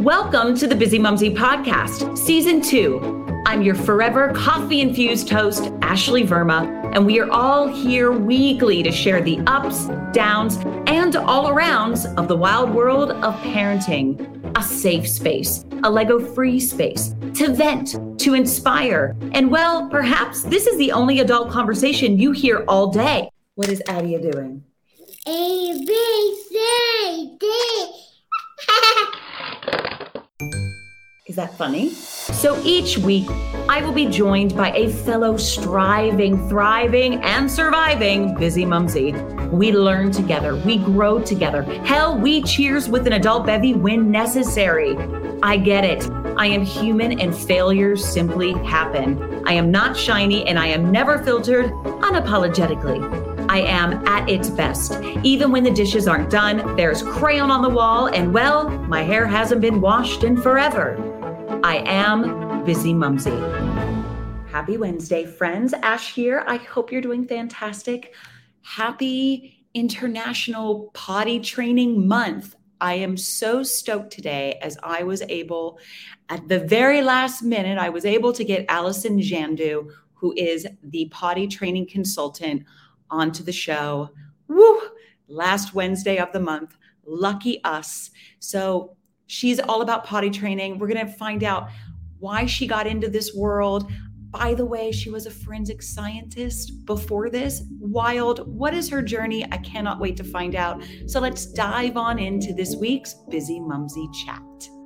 Welcome to the Busy Mumsy Podcast, Season 2. I'm your forever coffee-infused host, Ashley Verma, and we are all here weekly to share the ups, downs, and all-arounds of the wild world of parenting. A safe space, a Lego-free space, to vent, to inspire, and well, perhaps this is the only adult conversation you hear all day. What is Adia doing? A, B, C, D. Is that funny? So each week, I will be joined by a fellow striving, thriving, and surviving busy mumsy. We learn together. We grow together. Hell, we cheers with an adult bevy when necessary. I get it. I am human and failures simply happen. I am not shiny and I am never filtered unapologetically. I am at its best. Even when the dishes aren't done, there's crayon on the wall, and well, my hair hasn't been washed in forever. I am Busy Mumsy. Happy Wednesday, friends. Ash here. I hope you're doing fantastic. Happy International Potty Training Month. I am so stoked today as I was able, at the very last minute, I was able to get Allison Jandu, who is the potty training consultant, onto the show. Woo! Last Wednesday of the month. Lucky us. So she's all about potty training. We're going to find out why she got into this world. By the way, she was a forensic scientist before this. Wild. What is her journey? I cannot wait to find out. So let's dive on into this week's Busy Mumsy Chat.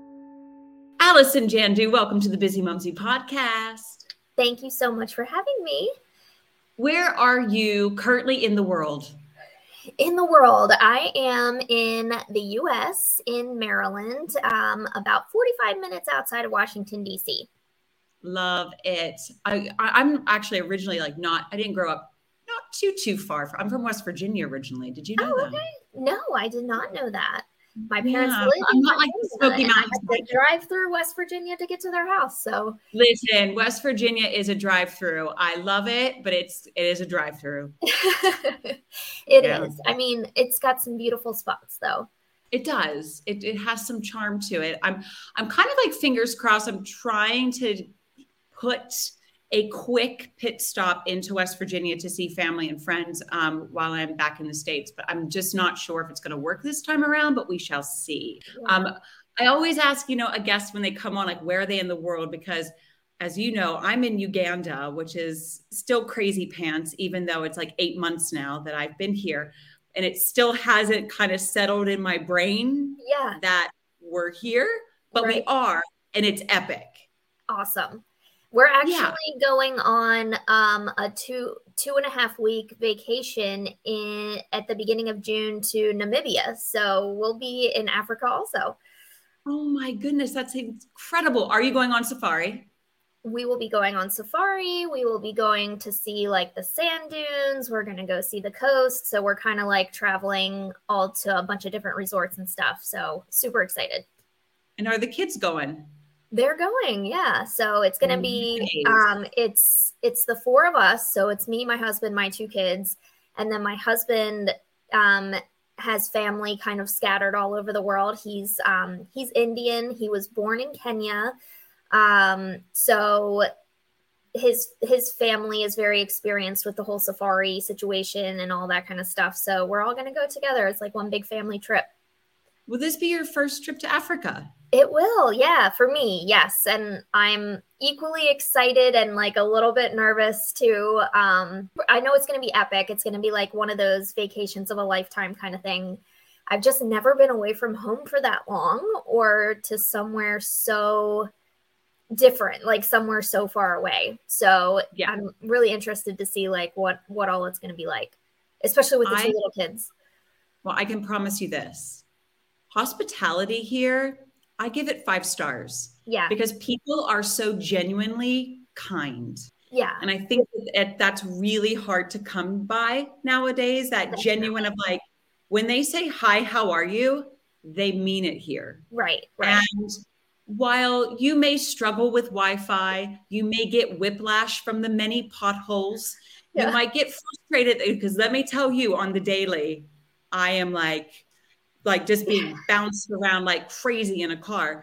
Allison Jandu, welcome to the Busy Mumsy Podcast. Thank you so much for having me. Where are you currently in the world? In the world, I am in the U.S., in Maryland, about 45 minutes outside of Washington, D.C. Love it. I'm actually originally I didn't grow up not too far. I'm from West Virginia originally. Did you know that? Okay. No, I did not know that. My parents lived I'm in not like the Smoky and I Mountains. had to drive through West Virginia to get to their house. So Listen, West Virginia is a drive-through. I love it, but it is a drive-through. It is. I mean, it's got some beautiful spots though. It does. It has some charm to it. I'm kind of like fingers crossed. I'm trying to put a quick pit stop into West Virginia to see family and friends while I'm back in the States. But I'm just not sure if it's going to work this time around, but we shall see. Yeah. I always ask, a guest when they come on, where are they in the world? Because as you know, I'm in Uganda, which is still crazy pants, even though it's 8 months now that I've been here. And it still hasn't kind of settled in my brain that we're here, but we are, and it's epic. Awesome. We're actually going on a 2.5 week vacation at the beginning of June to Namibia. So we'll be in Africa also. Oh my goodness, that's incredible. Are you going on safari? We will be going on safari. We will be going to see the sand dunes. We're going to go see the coast. So we're kind of traveling all to a bunch of different resorts and stuff. So super excited. And are the kids going? They're going, yeah. So it's going to be, it's the four of us. So it's me, my husband, my 2 kids. And then my husband has family kind of scattered all over the world. He's Indian. He was born in Kenya. So his family is very experienced with the whole safari situation and all that kind of stuff. So we're all going to go together. It's one big family trip. Will this be your first trip to Africa? It will, yeah, for me, yes. And I'm equally excited and a little bit nervous too. I know it's going to be epic. It's going to be one of those vacations of a lifetime kind of thing. I've just never been away from home for that long or to somewhere so different, somewhere so far away. So yeah. I'm really interested to see what all it's going to be like, especially with the 2 little kids. Well, I can promise you this. Hospitality here, I give it 5 stars. Yeah. Because people are so genuinely kind. Yeah. And I think that's really hard to come by nowadays, that genuine of when they say, hi, how are you? They mean it here. Right. And while you may struggle with Wi-Fi, you may get whiplash from the many potholes. Yeah. You might get frustrated because let me tell you on the daily, I am just being bounced around like crazy in a car.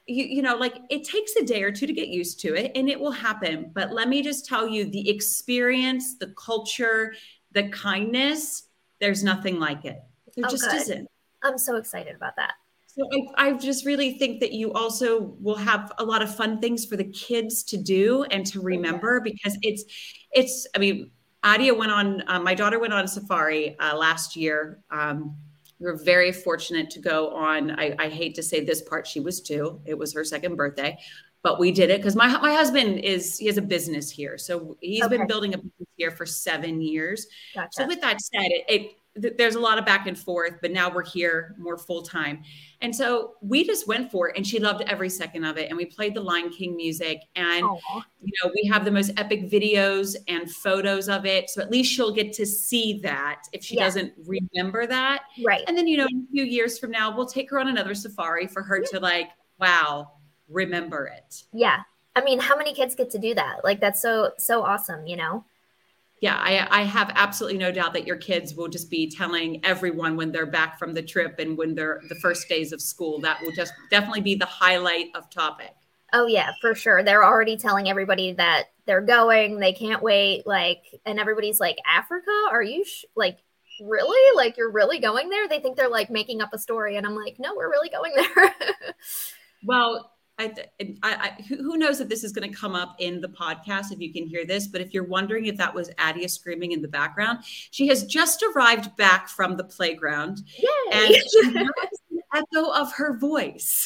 like it takes a day or two to get used to it and it will happen. But let me just tell you, the experience, the culture, the kindness, there's nothing like it. There just good. isn't. I'm so excited about that. So I just really think that you also will have a lot of fun things for the kids to do and to remember, because I mean, Adia went on, my daughter went on safari last year. We were very fortunate to go on. I hate to say this part, she was 2. It was her 2nd birthday, but we did it because my husband he has a business here. So he's been building a business here for 7 years. Gotcha. So with that said, there's a lot of back and forth, but now we're here more full time. And so we just went for it, and she loved every second of it. And we played the Lion King music, and, we have the most epic videos and photos of it. So at least she'll get to see that if she doesn't remember that. Right. And then, in a few years from now, we'll take her on another safari for her to wow, remember it. Yeah. I mean, how many kids get to do that? Like, that's so awesome, Yeah, I have absolutely no doubt that your kids will just be telling everyone when they're back from the trip and when they're the first days of school. That will just definitely be the highlight of topic. Oh, yeah, for sure. They're already telling everybody that they're going. They can't wait. And everybody's like, Africa? Are you really? Like, you're really going there? They think they're making up a story. And I'm like, no, we're really going there. Well, who knows if this is going to come up in the podcast, if you can hear this, but if you're wondering if that was Adia screaming in the background, she has just arrived back from the playground. Yay. And she has an echo of her voice.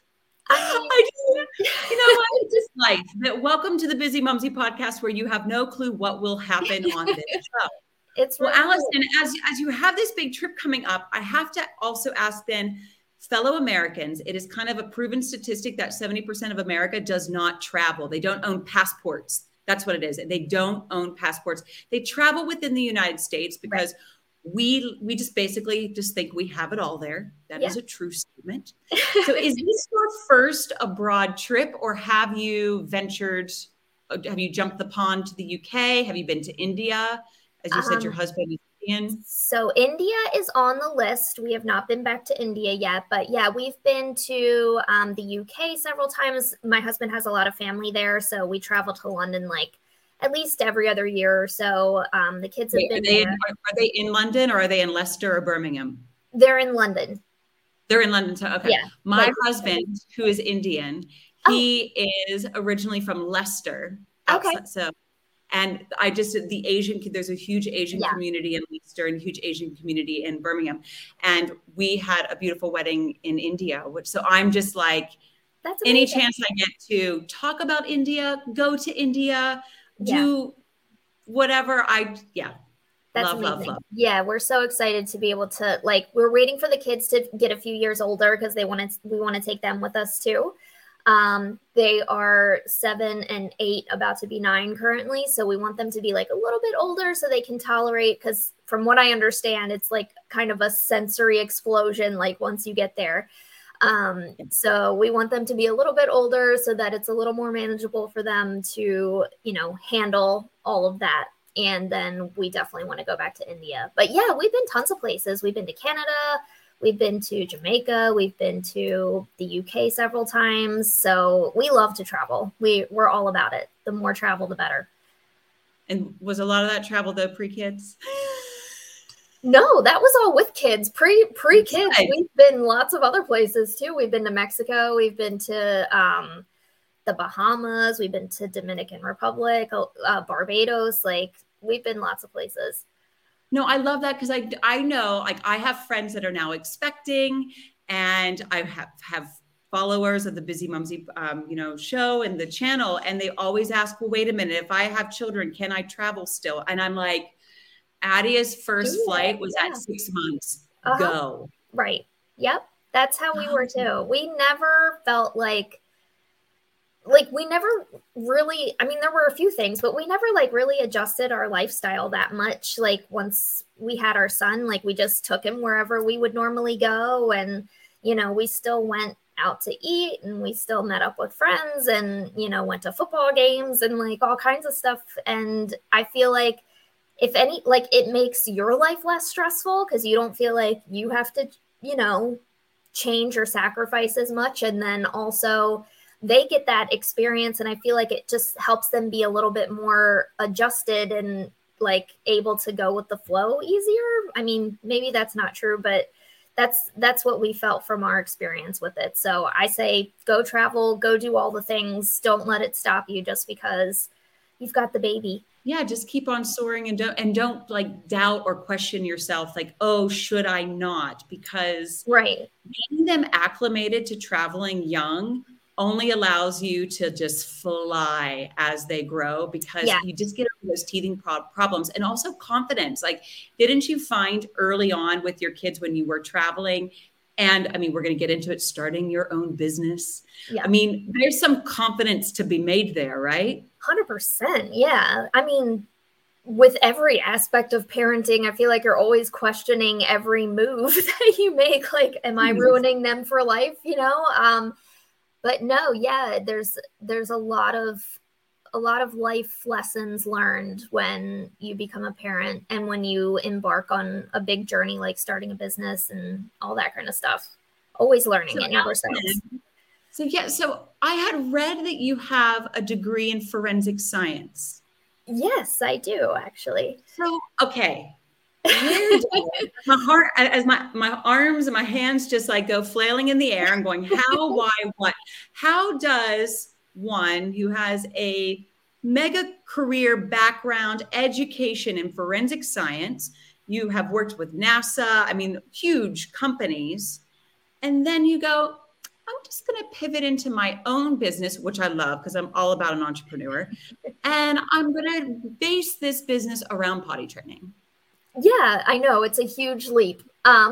It's just life. Welcome to the Busy Mumsy podcast, where you have no clue what will happen on this show. It's really Allison, as you have this big trip coming up, I have to also ask then, fellow Americans, it is kind of a proven statistic that 70% of America does not travel. They don't own passports. That's what it is. They don't own passports. They travel within the United States because we just basically just think we have it all there. That is a true statement. So is this your first abroad trip, or have you jumped the pond to the UK? Have you been to India? As you said, your husband is Indian. So India is on the list. We have not been back to India yet, but yeah, we've been to the UK several times. My husband has a lot of family there, so we travel to London at least every other year or so. The kids have been there. Are they in London, or are they in Leicester or Birmingham? They're in London. They're in London. So, okay. Yeah. My husband, who is Indian, he is originally from Leicester. Okay. So, and there's a huge Asian community in Leicester and a huge Asian community in Birmingham. And we had a beautiful wedding in India, so I'm just like, that's any chance I get to talk about India, go to India, do whatever. That's love. Yeah, we're so excited to be able to we're waiting for the kids to get a few years older because we want to take them with us too. They are 7 and 8, about to be 9 currently. So we want them to be a little bit older so they can tolerate, because from what I understand, it's kind of a sensory explosion once you get there. So we want them to be a little bit older so that it's a little more manageable for them to, handle all of that. And then we definitely want to go back to India. But yeah, we've been tons of places. We've been to Canada. We've been to Jamaica. We've been to the UK several times. So we love to travel. We're all about it. The more travel, the better. And was a lot of that travel though pre-kids? No, that was all with kids. Pre-kids. We've been lots of other places too. We've been to Mexico. We've been to the Bahamas. We've been to Dominican Republic, Barbados. We've been lots of places. No, I love that, because I know I have friends that are now expecting, and I have followers of the Busy Mumsy show and the channel, and they always ask, well, wait a minute, if I have children, can I travel still? And I'm like, Adia's first flight was at 6 months. Go. Right. Yep. That's how we were too. We never felt we never really, there were a few things, but we never really adjusted our lifestyle that much. Once we had our son, we just took him wherever we would normally go. And, we still went out to eat, and we still met up with friends, and, went to football games and all kinds of stuff. And I feel if any, it makes your life less stressful, because you don't feel like you have to, change or sacrifice as much. And then also they get that experience. And I feel like it just helps them be a little bit more adjusted and like able to go with the flow easier. I mean, maybe that's not true, but that's what we felt from our experience with it. So I say, go travel, go do all the things. Don't let it stop you just because you've got the baby. Yeah, just keep on soaring and don't like doubt or question yourself like, oh, should I not? Because right. Getting them acclimated to traveling young only allows you to just fly as they grow, because you just get over those teething problems, and also confidence. Like, didn't you find early on with your kids when you were traveling, and I mean, we're going to get into it, starting your own business. Yeah. I mean, there's some confidence to be made there, right? 100%. Yeah. I mean, with every aspect of parenting, I feel like you're always questioning every move that you make. Like, am I ruining them for life? You know? But no, yeah, there's a lot of life lessons learned when you become a parent and when you embark on a big journey like starting a business and all that kind of stuff. Always learning, it never stops. So I had read that you have a degree in forensic science. Yes, I do, actually. So, okay. My heart, as my arms and my hands just like go flailing in the air. I'm going, how, why, what? How does one who has a mega career background, education in forensic science, you have worked with NASA, I mean, huge companies, and then you go, I'm just going to pivot into my own business, which I love because I'm all about an entrepreneur, and I'm going to base this business around potty training. Yeah, I know. It's a huge leap.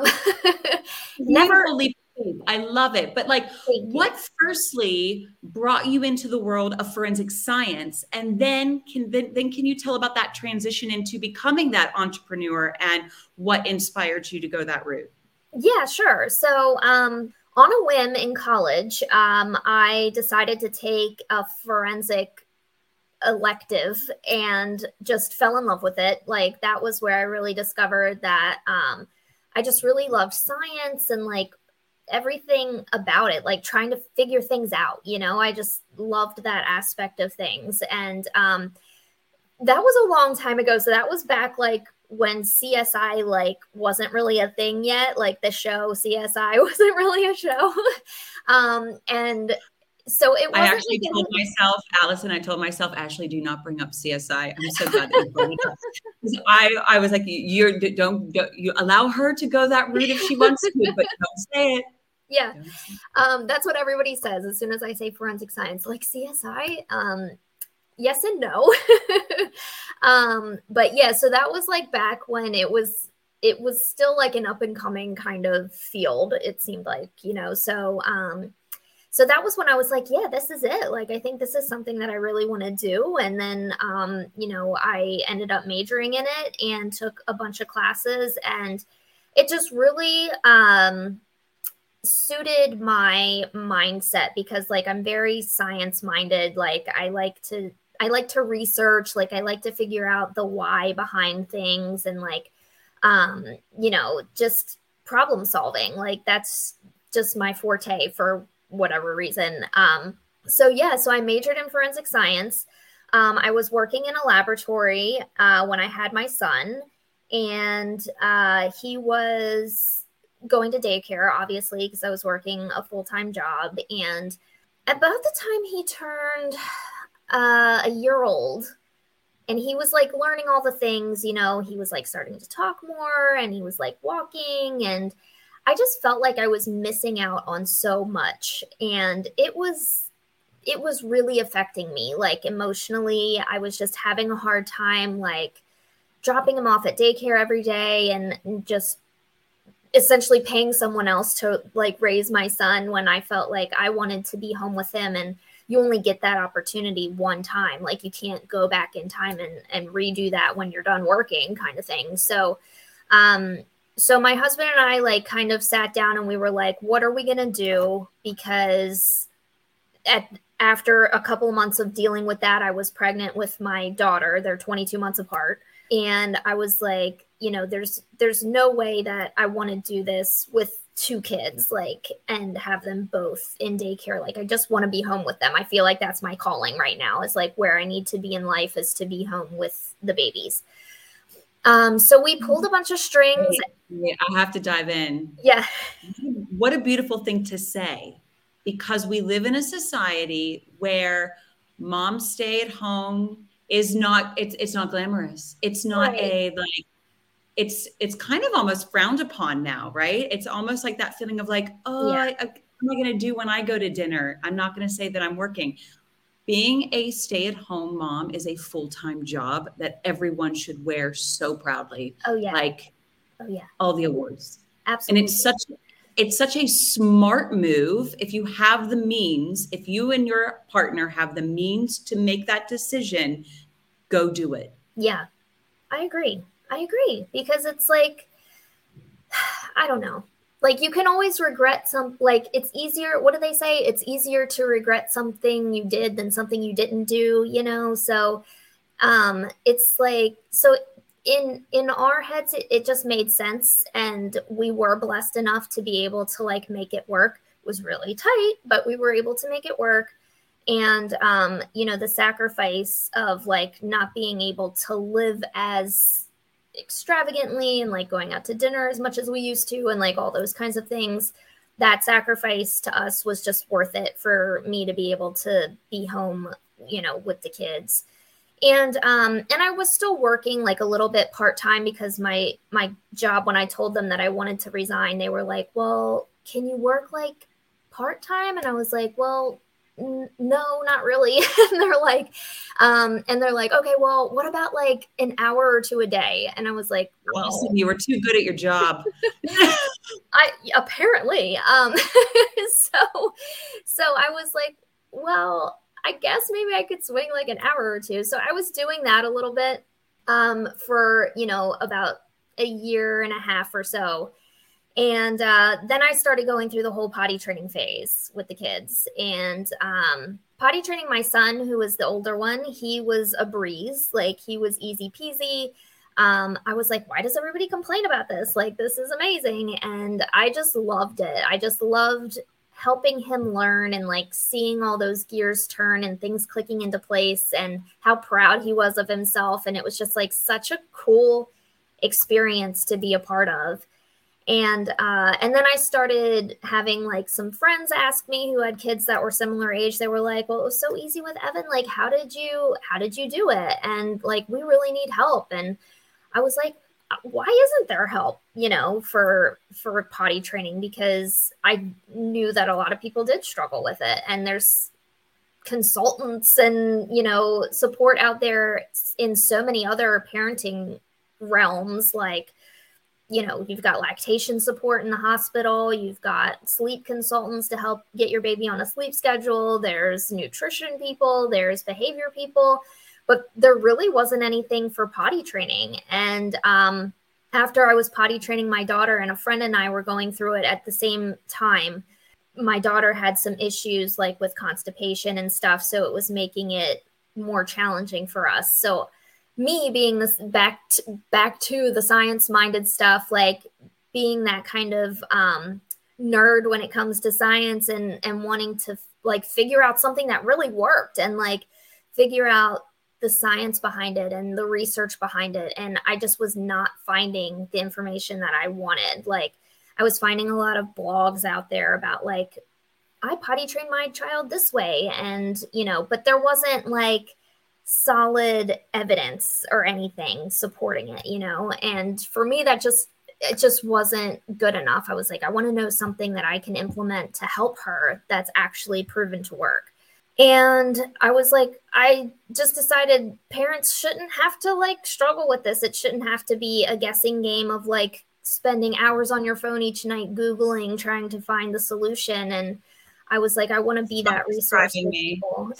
Never leap. I love it. But like, what firstly brought you into the world of forensic science? And then can you tell about that transition into becoming that entrepreneur and what inspired you to go that route? Yeah, sure. So on a whim in college, I decided to take a forensic elective and just fell in love with it. Like, that was where I really discovered that I just really loved science and like everything about it, like trying to figure things out, you know. I just loved that aspect of things. And that was a long time ago. So that was back like when CSI like wasn't really a thing yet. Like the show CSI wasn't really a show. And so it wasn't. I actually told myself, Allison, Ashley, do not bring up CSI. I'm so glad that you brought it up. I was like, don't you allow her to go that route if she wants to, but don't say it. Yeah. That's what everybody says as soon as I say forensic science, like CSI. Yes and no. But yeah, so that was like back when it was still like an up and coming kind of field, it seemed like, you know. So that was when I was like, yeah, this is it. Like, I think this is something that I really want to do. And then, you know, I ended up majoring in it and took a bunch of classes, and it just really suited my mindset because like, I'm very science minded. Like, I like to research, like I like to figure out the why behind things, and like, you know, just problem solving. Like, that's just my forte for whatever reason. So I majored in forensic science. I was working in a laboratory when I had my son, and he was going to daycare, obviously, because I was working a full-time job. And about the time he turned a year old, and he was like learning all the things, you know, he was like starting to talk more, and he was like walking, and I just felt like I was missing out on so much. And it was really affecting me. Like, emotionally, I was just having a hard time, like dropping him off at daycare every day and just essentially paying someone else to like raise my son when I felt like I wanted to be home with him. And you only get that opportunity one time. Like, you can't go back in time and redo that when you're done working, kind of thing. So my husband and I like kind of sat down and we were like, what are we going to do? Because after a couple of months of dealing with that, I was pregnant with my daughter. They're 22 months apart. And I was like, you know, there's no way that I want to do this with two kids, like, and have them both in daycare. Like, I just want to be home with them. I feel like that's my calling right now, is like where I need to be in life is to be home with the babies. So we pulled a bunch of strings. Yeah, I have to dive in. Yeah. What a beautiful thing to say, because we live in a society where mom stay at home is not, it's not glamorous. It's not Right. it's kind of almost frowned upon now, right? It's almost like that feeling of like, oh, Yeah. what am I going to do when I go to dinner? I'm not going to say that I'm working. Being a stay-at-home mom is a full-time job that everyone should wear so proudly. Oh yeah. Like Oh yeah. all the awards. Absolutely. And it's such a smart move if you have the means, if you and your partner have the means to make that decision, go do it. Yeah. I agree. Because it's like, I don't know. Like, you can always regret like, it's easier. What do they say? It's easier to regret something you did than something you didn't do, you know? So, it's like, so in our heads, it just made sense. And we were blessed enough to be able to like make it work. It was really tight, but we were able to make it work. And, you know, the sacrifice of like not being able to live as extravagantly and like going out to dinner as much as we used to and like all those kinds of things, that sacrifice to us was just worth it for me to be able to be home, you know, with the kids. And I was still working like a little bit part-time, because my job, when I told them that I wanted to resign, they were like, well, can you work like part-time? And I was like, well, no, not really. And they're like, okay, well, what about like an hour or two a day? And I was like, well, You were too good at your job. I apparently, so I was like, well, I guess maybe I could swing like an hour or two. So I was doing that a little bit, for, you know, about a year and a half or so. And then I started going through the whole potty training phase with the kids, and potty training my son, who was the older one. He was a breeze. Like, he was easy peasy. I was like, why does everybody complain about this? Like, this is amazing. And I just loved it. I just loved helping him learn and like seeing all those gears turn and things clicking into place, and how proud he was of himself. And it was just like such a cool experience to be a part of. And then I started having like some friends ask me who had kids that were similar age. They were like, well, it was so easy with Evan. Like, how did you do it? And like, we really need help. And I was like, why isn't there help, you know, for potty training? Because I knew that a lot of people did struggle with it. And there's consultants and, you know, support out there in so many other parenting realms. Like, you know, you've got lactation support in the hospital. You've got sleep consultants to help get your baby on a sleep schedule. There's nutrition people, there's behavior people, but there really wasn't anything for potty training. And after I was potty training my daughter, and a friend and I were going through it at the same time, my daughter had some issues like with constipation and stuff. So it was making it more challenging for us. So me being this back to the science-minded stuff, like being that kind of nerd when it comes to science, and wanting to like figure out something that really worked, and like figure out the science behind it and the research behind it. And I just was not finding the information that I wanted. Like, I was finding a lot of blogs out there about like, I potty trained my child this way, and, you know, but there wasn't like solid evidence or anything supporting it, you know? And for me, it just wasn't good enough. I was like, I want to know something that I can implement to help her that's actually proven to work. And I was like, I just decided parents shouldn't have to like struggle with this. It shouldn't have to be a guessing game of like spending hours on your phone each night, Googling, trying to find the solution. And I was like, I want to be that resource for people.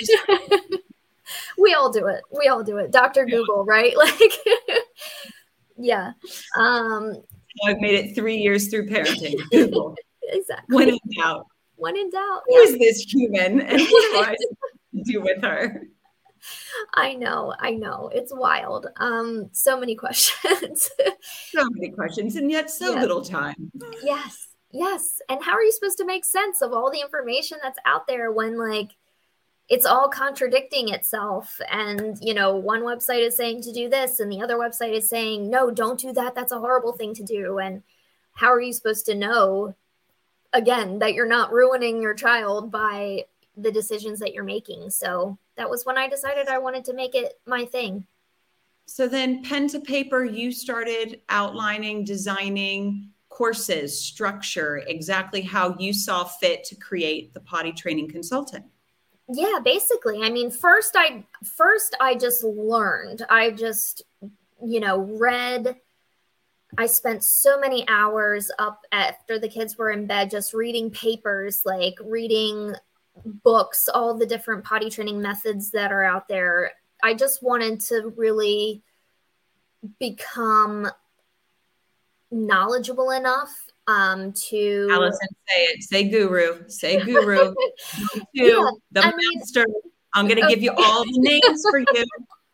We all do it. Dr. Google, right? Like, yeah. I've made it 3 years through parenting. Google. Exactly. When in doubt. Who is this human, and what do I do with her? I know. It's wild. So many questions. So many questions, and yet so little time. Yes. Yes. And how are you supposed to make sense of all the information that's out there when like it's all contradicting itself? And, you know, one website is saying to do this and the other website is saying, no, don't do that. That's a horrible thing to do. And how are you supposed to know, again, that you're not ruining your child by the decisions that you're making? So that was when I decided I wanted to make it my thing. So then pen to paper, you started outlining, designing courses, structure, exactly how you saw fit to create the Potty Training Consultant. Yeah, basically. I mean, first I just learned. I just, you know, read. I spent so many hours up after the kids were in bed just reading papers, like reading books, all the different potty training methods that are out there. I just wanted to really become knowledgeable enough to Allison, say it. Say guru. Say guru. Yeah, the master. I'm going to give you all the names for you.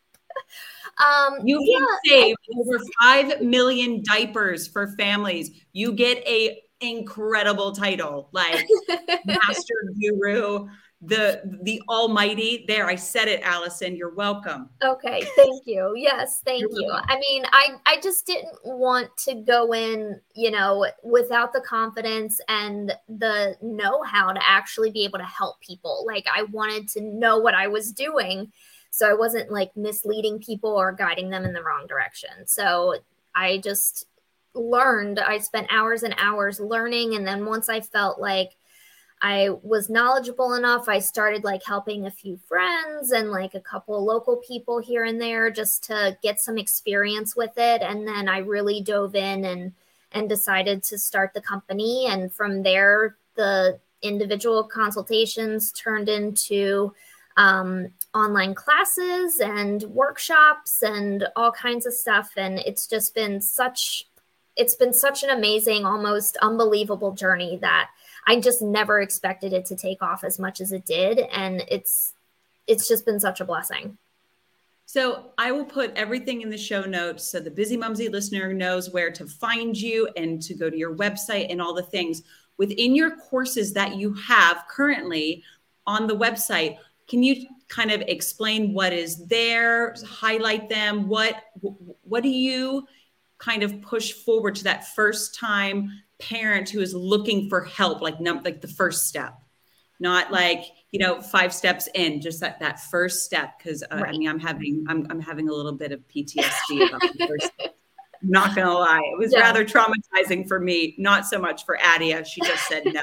You can save over 5 million diapers for families. You get a incredible title like master guru, the almighty. There, I said it, Allison. You're welcome. Okay, thank you. Yes, thank you. I mean, I just didn't want to go in, you know, without the confidence and the know-how to actually be able to help people. Like I wanted to know what I was doing, so I wasn't like misleading people or guiding them in the wrong direction. So I just learned. I spent hours and hours learning, and then once I felt like I was knowledgeable enough, I started like helping a few friends and like a couple local people here and there just to get some experience with it. And then I really dove in and decided to start the company. And from there, the individual consultations turned into online classes and workshops and all kinds of stuff. And it's been such an amazing, almost unbelievable journey that I just never expected it to take off as much as it did. And it's just been such a blessing. So I will put everything in the show notes so the Busy Mumsy listener knows where to find you and to go to your website and all the things. Within your courses that you have currently on the website, can you kind of explain what is there, highlight them? What do you kind of push forward to that first time parent who is looking for help, like the first step, not like, 5 steps in, just that first step? Because right. I mean, I'm having a little bit of PTSD about the first step. I'm not gonna lie, it was rather traumatizing for me, not so much for Adia. She just said no.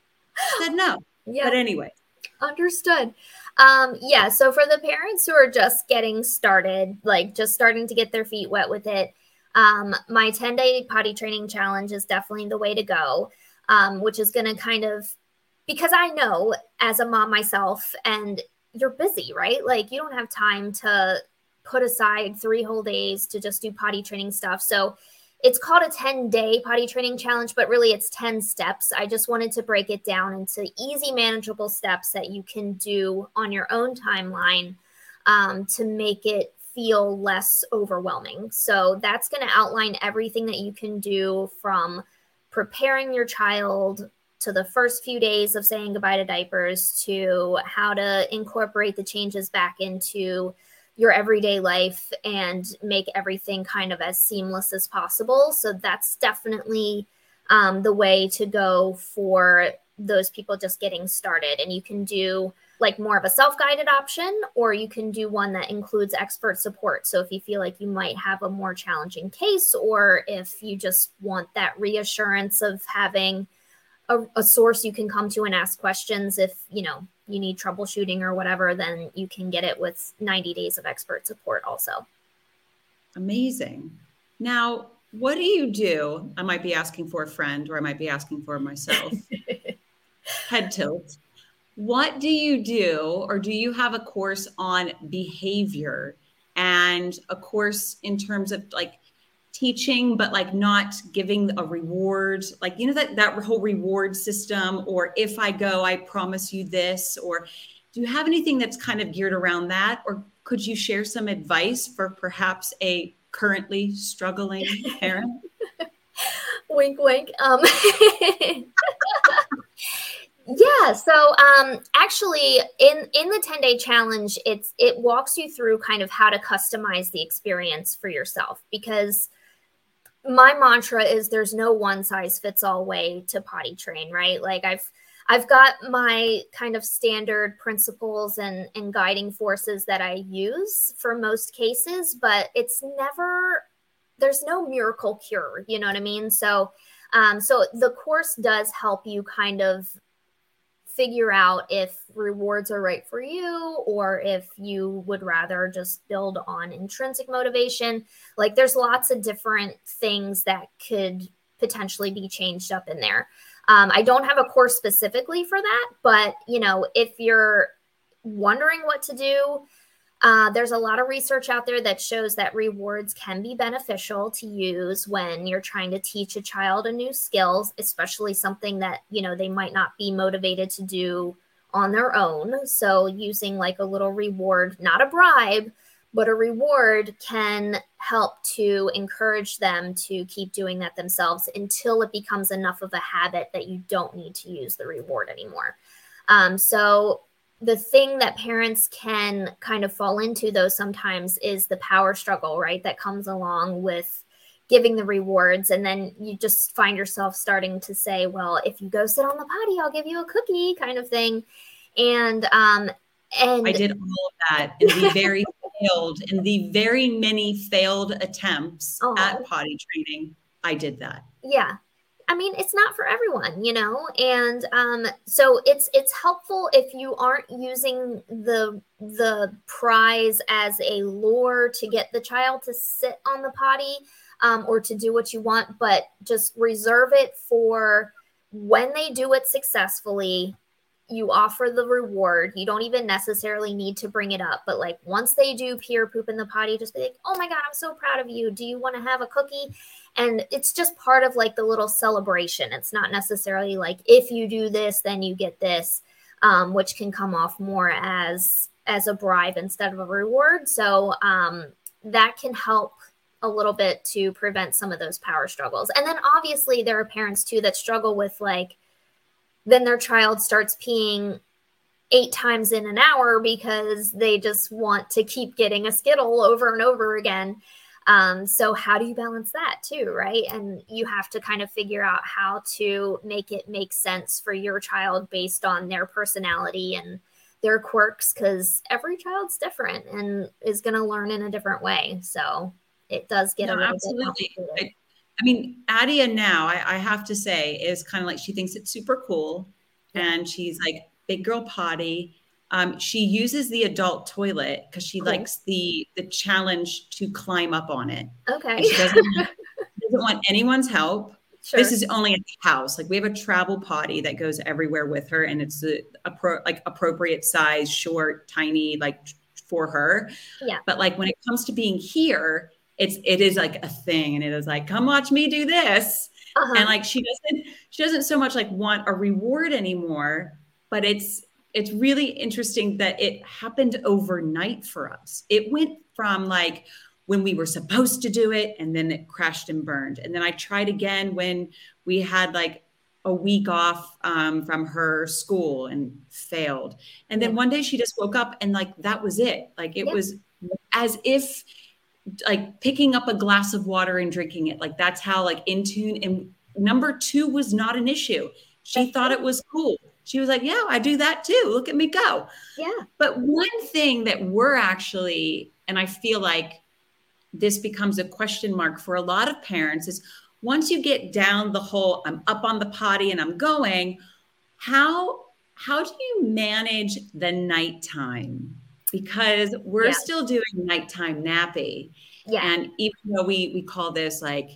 Yeah. But anyway, understood. So for the parents who are just getting started, like just starting to get their feet wet with it, my 10-day potty training challenge is definitely the way to go, which is going to kind of, because I know as a mom myself, and you're busy, right? Like you don't have time to put aside 3 whole days to just do potty training stuff. So it's called a 10-day potty training challenge, but really it's 10 steps. I just wanted to break it down into easy, manageable steps that you can do on your own timeline to make it feel less overwhelming. So that's going to outline everything that you can do from preparing your child to the first few days of saying goodbye to diapers to how to incorporate the changes back into your everyday life and make everything kind of as seamless as possible. So that's definitely the way to go for those people just getting started. And you can do like more of a self-guided option, or you can do one that includes expert support. So if you feel like you might have a more challenging case, or if you just want that reassurance of having a source you can come to and ask questions if, you need troubleshooting or whatever, then you can get it with 90 days of expert support also. Amazing. Now, what do you do? I might be asking for a friend, or I might be asking for myself. Head tilt. What do you do, or do you have a course on behavior and a course in terms of like teaching, but like not giving a reward, like, that whole reward system, or if I go, I promise you this, or do you have anything that's kind of geared around that? Or could you share some advice for perhaps a currently struggling parent? Wink, wink. Yeah. So actually in the 10-day challenge, it walks you through kind of how to customize the experience for yourself, because my mantra is there's no one size fits all way to potty train, right? Like I've got my kind of standard principles and guiding forces that I use for most cases, but there's no miracle cure, you know what I mean? So the course does help you kind of figure out if rewards are right for you, or if you would rather just build on intrinsic motivation. Like there's lots of different things that could potentially be changed up in there. I don't have a course specifically for that, but if you're wondering what to do, there's a lot of research out there that shows that rewards can be beneficial to use when you're trying to teach a child a new skill, especially something that, they might not be motivated to do on their own. So using like a little reward, not a bribe, but a reward can help to encourage them to keep doing that themselves until it becomes enough of a habit that you don't need to use the reward anymore. So the thing that parents can kind of fall into, though, sometimes is the power struggle, right? That comes along with giving the rewards. And then you just find yourself starting to say, well, if you go sit on the potty, I'll give you a cookie kind of thing. And I did all of that in the very many failed attempts at potty training. I did that. Yeah. I mean, it's not for everyone, and so it's helpful if you aren't using the prize as a lure to get the child to sit on the potty or to do what you want, but just reserve it for when they do it successfully. You offer the reward. You don't even necessarily need to bring it up, but like once they do pee or poop in the potty, just be like, oh my God, I'm so proud of you. Do you want to have a cookie? And it's just part of like the little celebration. It's not necessarily like, if you do this, then you get this, which can come off more as a bribe instead of a reward. So that can help a little bit to prevent some of those power struggles. And then obviously there are parents too that struggle with like, then their child starts peeing 8 times in an hour because they just want to keep getting a Skittle over and over again. So how do you balance that too, right? And you have to kind of figure out how to make it make sense for your child based on their personality and their quirks, because every child's different and is going to learn in a different way. So it does get a little bit complicated. I mean, Adia now, I have to say, is kind of like, she thinks it's super cool. And she's like, big girl potty. She uses the adult toilet because she likes the challenge to climb up on it. Okay. And she doesn't want anyone's help. Sure. This is only at the house. Like we have a travel potty that goes everywhere with her. And it's appropriate size, short, tiny, like for her. Yeah. But like when it comes to being here, it is like a thing, and it is like, come watch me do this. And like she doesn't so much like want a reward anymore, but it's really interesting that it happened overnight for us. It went from like when we were supposed to do it, and then it crashed and burned. And then I tried again when we had like a week off from her school and failed. And then one day she just woke up and like that was it. Like it was as if like picking up a glass of water and drinking it. Like that's how like in tune. And number 2 was not an issue. She thought it was cool. She was like, yeah, I do that too. Look at me go. Yeah. But one thing that we're actually, and I feel like this becomes a question mark for a lot of parents, is once you get down the whole, I'm up on the potty and I'm going, how do you manage the nighttime? Because we're still doing nighttime nappy. Yeah. And even though we call this like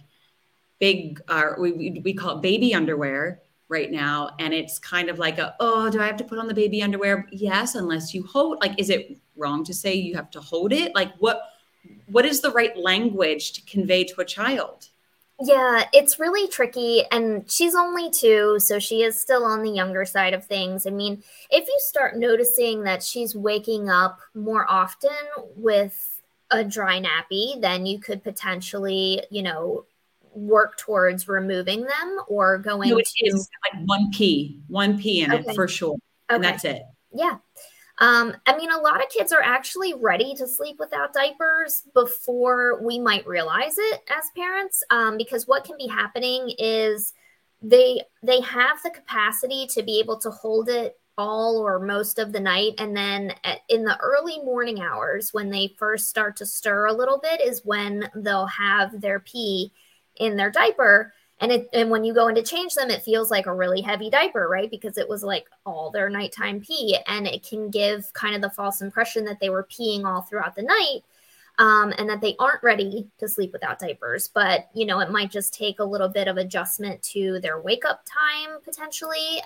big, we call it baby underwear right now. And it's kind of like do I have to put on the baby underwear? Yes, unless you hold, like, is it wrong to say you have to hold it? Like what is the right language to convey to a child? Yeah, it's really tricky. And she's only 2, so she is still on the younger side of things. I mean, if you start noticing that she's waking up more often with a dry nappy, then you could potentially, work towards removing them or going No, it to is like one pee in it for sure. And that's it. Yeah. I mean, a lot of kids are actually ready to sleep without diapers before we might realize it as parents, because what can be happening is they have the capacity to be able to hold it all or most of the night. And then in the early morning hours, when they first start to stir a little bit, is when they'll have their pee in their diaper. And when you go in to change them, it feels like a really heavy diaper, right? Because it was like all their nighttime pee. And it can give kind of the false impression that they were peeing all throughout the night, and that they aren't ready to sleep without diapers. But, you know, it might just take a little bit of adjustment to their wake up time potentially,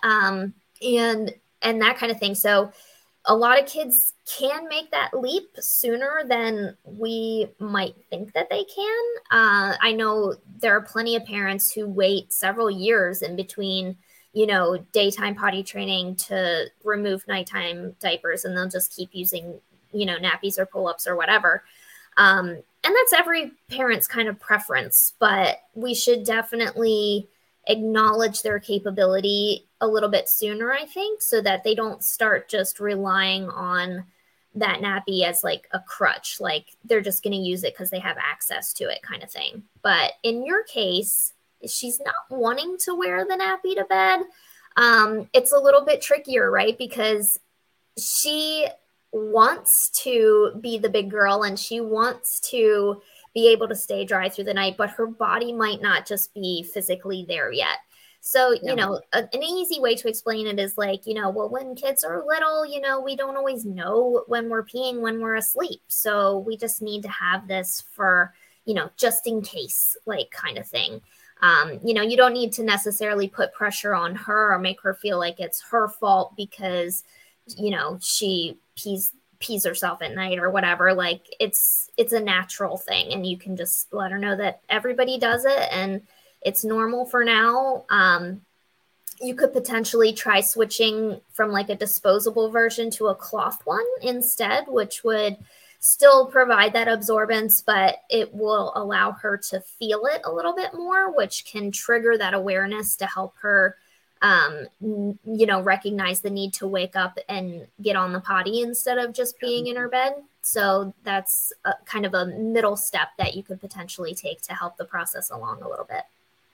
and that kind of thing. So a lot of kids can make that leap sooner than we might think that they can. I know there are plenty of parents who wait several years in between, you know, daytime potty training to remove nighttime diapers, and they'll just keep using, you know, nappies or pull-ups or whatever. And that's every parent's kind of preference, but we should definitely acknowledge their capability a little bit sooner, I think, so that they don't start just relying on that nappy as like a crutch, like they're just going to use it because they have access to it kind of thing. But in your case, she's not wanting to wear the nappy to bed. It's a little bit trickier, right? Because she wants to be the big girl and she wants to be able to stay dry through the night, but her body might not just be physically there yet. So, you know, an easy way to explain it is like, you know, well, when kids are little, you know, we don't always know when we're peeing, when we're asleep. So we just need to have this for, you know, just in case, like kind of thing. You know, you don't need to necessarily put pressure on her or make her feel like it's her fault because, you know, she pees herself at night or whatever. Like it's a natural thing, and you can just let her know that everybody does it and it's normal for now. You could potentially try switching from like a disposable version to a cloth one instead, which would still provide that absorbance, but it will allow her to feel it a little bit more, which can trigger that awareness to help her you know, recognize the need to wake up and get on the potty instead of just being in her bed. So that's kind of a middle step that you could potentially take to help the process along a little bit.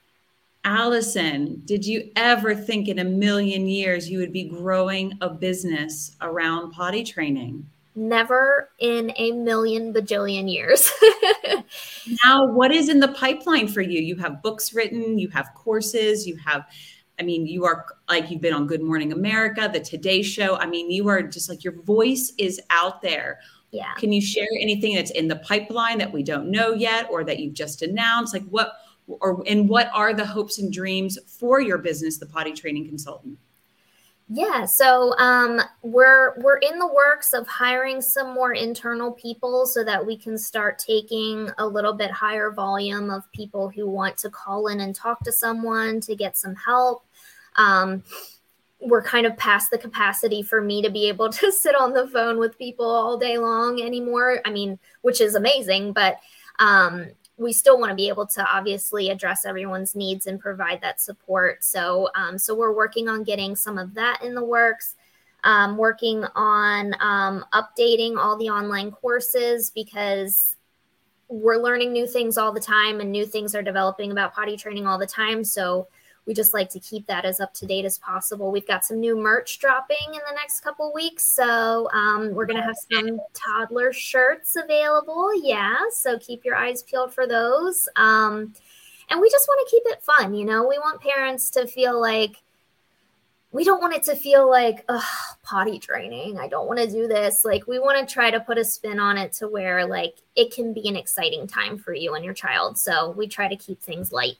Allison, did you ever think in a million years you would be growing a business around potty training? Never in a million bajillion years. Now, what is in the pipeline for you? You have books written, you have courses, you have, I mean, you are like, you've been on Good Morning America, the Today Show. I mean, you are just like, your voice is out there. Yeah. Can you share anything that's in the pipeline that we don't know yet, or that you've just announced? Like what are the hopes and dreams for your business, The Potty Training Consultant? Yeah, so we're in the works of hiring some more internal people so that we can start taking a little bit higher volume of people who want to call in and talk to someone to get some help. We're kind of past the capacity for me to be able to sit on the phone with people all day long anymore. I mean, which is amazing, but we still want to be able to obviously address everyone's needs and provide that support. So we're working on getting some of that in the works, working on updating all the online courses, because we're learning new things all the time and new things are developing about potty training all the time. So we just like to keep that as up to date as possible. We've got some new merch dropping in the next couple of weeks. So we're going to have some toddler shirts available. Yeah. So keep your eyes peeled for those. And we just want to keep it fun. You know, we want parents to feel like, we don't want it to feel like, potty training, I don't want to do this. Like, we want to try to put a spin on it to where like it can be an exciting time for you and your child. So we try to keep things light.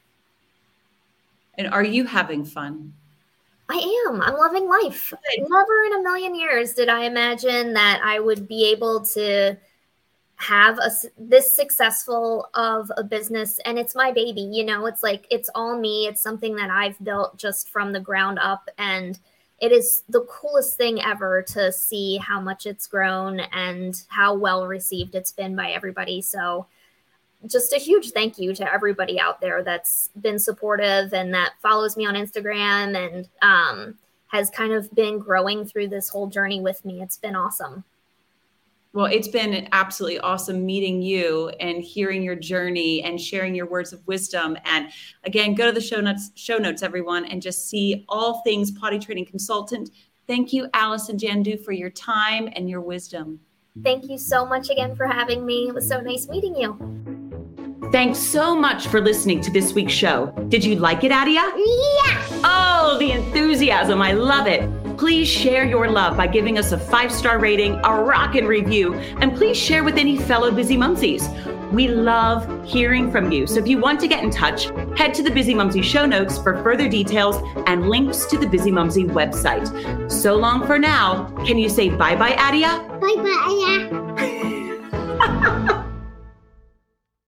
And are you having fun? I am. I'm loving life. Never in a million years did I imagine that I would be able to have this successful of a business. And it's my baby, you know, it's like, it's all me. It's something that I've built just from the ground up. And it is the coolest thing ever to see how much it's grown and how well received it's been by everybody. So just a huge thank you to everybody out there that's been supportive and that follows me on Instagram and has kind of been growing through this whole journey with me. It's been awesome. Well, it's been absolutely awesome meeting you and hearing your journey and sharing your words of wisdom. And again, go to the show notes, everyone, and just see all things Potty Training Consultant. Thank you, Allison Jandu, for your time and your wisdom. Thank you so much again for having me. It was so nice meeting you. Thanks so much for listening to this week's show. Did you like it, Adia? Yeah. Oh, the enthusiasm. I love it. Please share your love by giving us a 5-star rating, a rockin' review, and please share with any fellow busy mumsies. We love hearing from you. So if you want to get in touch, head to the Busy Mumsy show notes for further details and links to the Busy Mumsy website. So long for now. Can you say bye-bye, Adia? Bye-bye, Adia.